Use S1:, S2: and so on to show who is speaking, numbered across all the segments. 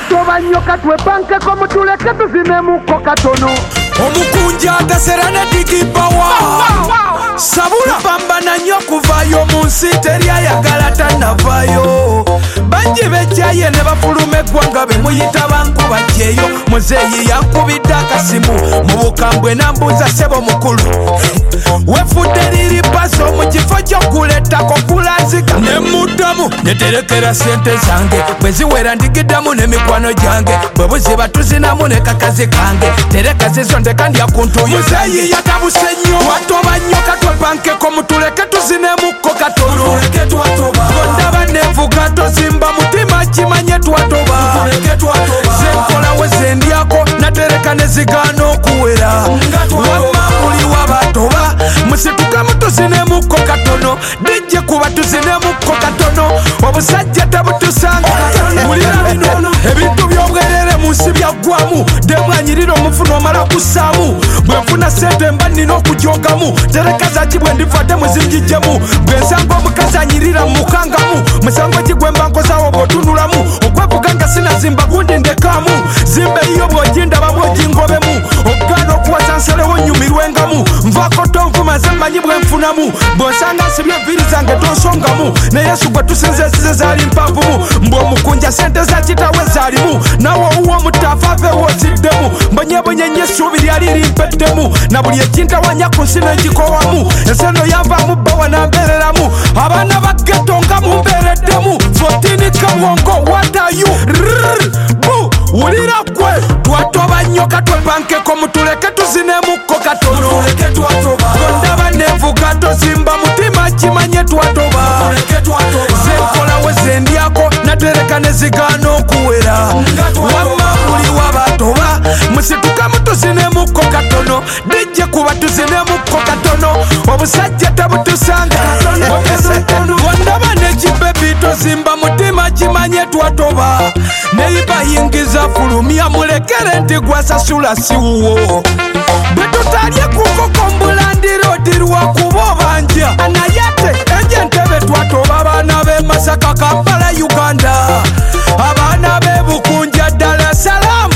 S1: Twatoba nnyo katwepankeko mutuleke tuzinemuko katono.
S2: Omukunja ataserana digibawa sabula pambana nnyo kuvayo mu nsi teri ayagala tannavayo. Bangi bejjaye ne bafuluma eggwanga be muyita bankuba kyeyo. Muzeeyi yankubidde akasimu mu bukambwe nambuuza ssebo mukulu wefudde liri paso mu kifo ky'okulettako kulanzika. Ne muddamu neterekera sente zange bwe ziwera ndigiddamu n'emikwano gyange bwe buziba tuzinamu ne kakazi kange tereka zizo ndeka ndya ku ntuuyo zange. Muzeeyi yatabuse nnyo twatoba nnyo katwepankeko mutuleke tuzinemuko katono. Ndaba nevuga tozimba mutima kimanye twatoba. Zenkola we zendyako natereka ne zigaana okuwera. Wamma muli wabatoba musituka mutuzinemuko katono. Dijje kuba tuzinemuko katono obusajja tabutusanga. Mulira bino ebintu by'obwerere mu nsi byaggwamu demwanyirira omufuna omala kusaamu. Bwe nfuna sente mba nnina okujogamu tereka zaki bwe ndivadde muzinjijjemu. Bwe nsanga omukazi anyirira mu mukangamu musango ki gwe mba nkozaawo bw'otunulamu. Okwevuga nga sinazimba gundi ndekaamu zimba eyiyo bw'ogindaba bw'ogingobemu. Okugaana okuwasa nsalewo nnyumirwengamu nvaako tonvumaze mmanyi bwe nfunamu. Bw'osanga nsibye enviiri zange tonsongamu ne Yesu gwe tusinzeesize zaali mpanvumu. Mbwe omukunja sente za kitawe zaalimu nawe owuwo omutaafa aveewo oziddemu. Mbonyebonye nnyo essuubi lyali limpeddemu na buli ekintawanya ku nsi n'ekikowamu. Enseno yanvaamu bbawa nambeereramu abaana ba ghetto nga mumbeereddemu. 14 Kawongo what are you bu wulira gwe twatoba nnyo katwepankeko mutuleke tuzinemuko katono. Ndaba nevuga tozimba mutima kimanye twatoba. Zenkola we zendyako natereka ne zigaana okuwera. Wamma muli wabatoba musituka mutuzinemuko katono. Dijje kuba tuzinemuko katono obusajja tabutusanga. Wandaba nekibebi tozimba mutima kimanye twatoba. Neyibayingiza fulumya mulekere nti gwasasula siwuwo. Bwe tutalye kukoko mbulandirodi lwakuba obanja anayate ejentebe twatoba. Abaana b'e Masaka Kampala Uganda abaana b'e Bukunja Dar es Salaam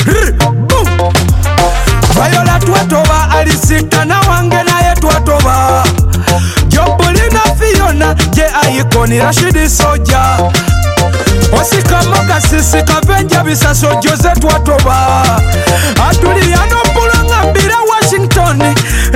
S2: Viola twatoba Alisita na wange naye twatoba. Jobulina Fiona je Aikoni Rashidi Soja Osikamo Kasisi Kavenja Bisaso Jose twatoba. Atuliyano Mpulanga Mbira Washington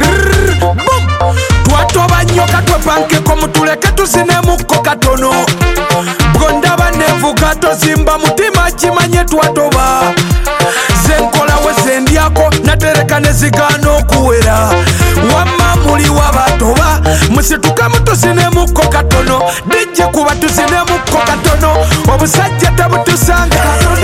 S2: twatoba nnyo katwepankeko mutuleke tuzinemuko katono. Bwondaba nevuga tozimba mutima kimanye twatoba. Zenkola we zendyako natereka ne zigaana okuwera. Wamma muli wabatoba musituka mutuzinemuko katono. Dijje kuba tuzinemuko katono obusajja tabutusanga.